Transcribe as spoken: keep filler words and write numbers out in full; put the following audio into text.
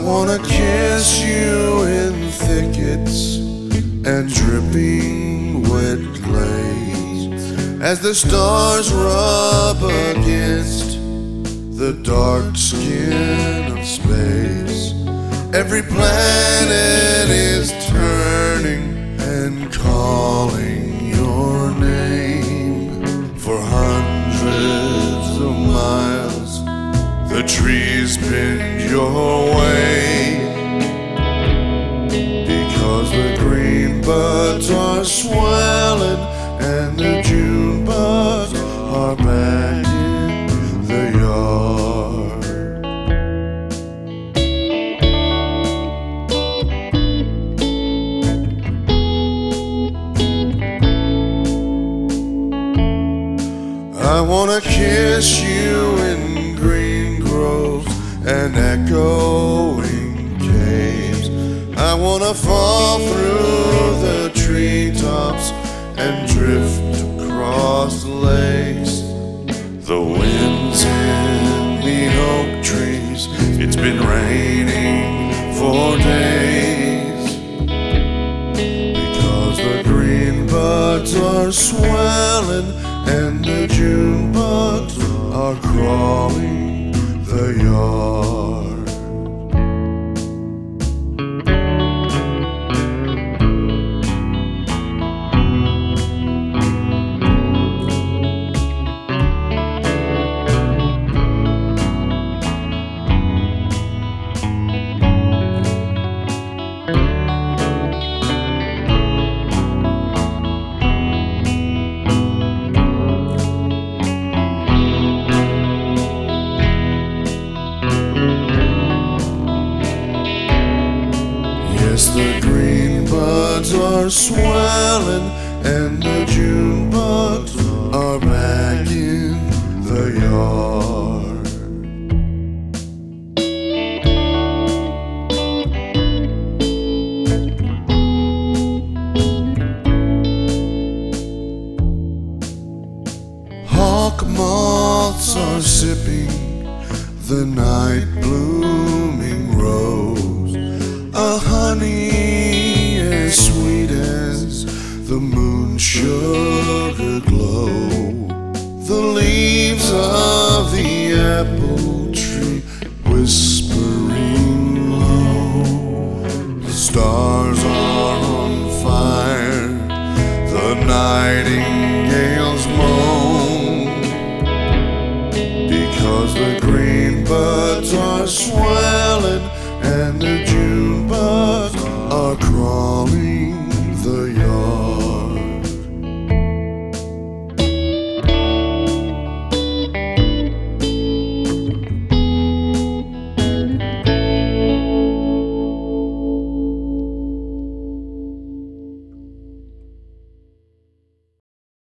wanna kiss you in thickets and dripping wet glades as the stars rub against the dark skin of space. Every planet is turning and calling your name. For hundreds of miles the trees bend your way, because the green buds are swelling and the June bugs are back in the yard. I wanna kiss you in green groves and echoing caves. I wanna fall through the treetops and drift across lakes. The wind's in the oak trees, it's been raining for days, because the green buds are swelling and the June bugs are crawling the yard. Yes, the green buds are swelling and the June bugs are back in the yard. Hawk moths are sipping the night blooming rose, a honey as sweet as the moon sugar glow. The leaves of the apple tree whispering low. The stars are on fire, the nightingales moan, because the green buds are swelling and the June bugs are crawling the yard.